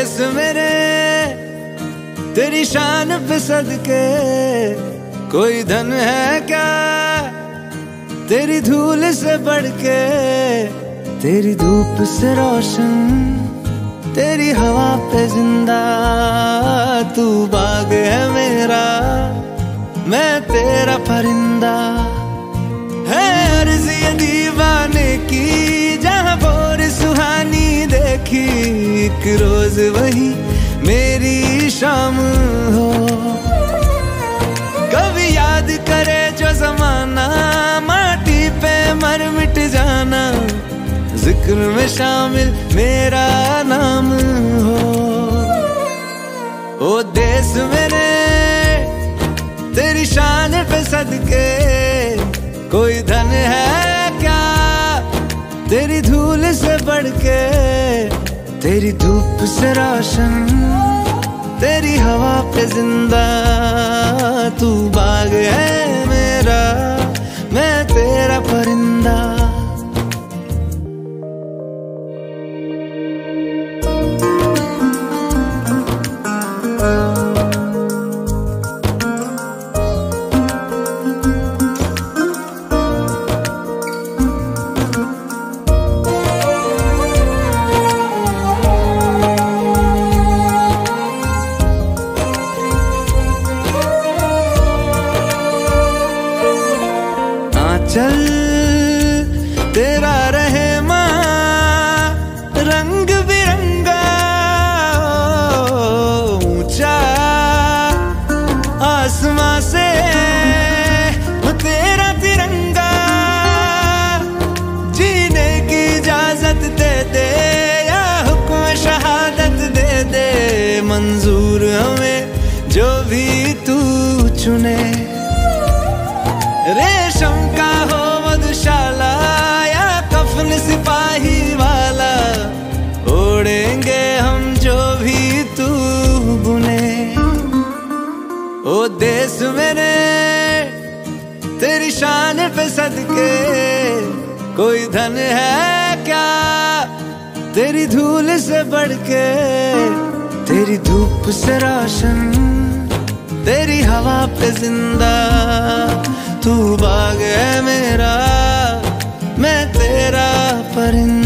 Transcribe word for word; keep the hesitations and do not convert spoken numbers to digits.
देश मेरे तेरी शान पे सदके, कोई धन है क्या तेरी धूल से बढ़ के। तेरी धूप से रोशन, तेरी हवा पे जिंदा, तू बाग है मेरा, मैं तेरा परिंदा। है अर्ज़ ये दीवाने की, जहाँ भोर सुहानी देखी, एक रोज वही मेरी शाम हो। कभी याद करे जो जमाना, माटी पे मर मिट जाना, जिक्र में शामिल मेरा नाम हो। ओ देश मेरे तेरी शान पे सदके, कोई धन है क्या तेरी धूल से बढ़ के। तेरी धूप से रोशन, तेरी हवा पे जिंदा, तू बाग है मेरा, मैं तेरा परिंदा। चल तेरा रहे माँ रंग बिरंगा, ऊंचा आसमां से तेरा तिरंगा। जीने की इजाजत दे दे या हुक्म शहादत दे दे, मंजूर हमें जो भी तू चुने। रेशम का हो मधुशाला या कफन सिपाही वाला, ओढ़ेंगे हम जो भी तू बुने। ओ देश मेरे तेरी शान पे सदके, कोई धन है क्या तेरी धूल से बढ़ के। तेरी धूप से रोशन, तेरी हवा पे जिंदा, तू बाग है मेरा, मैं तेरा परिंदा।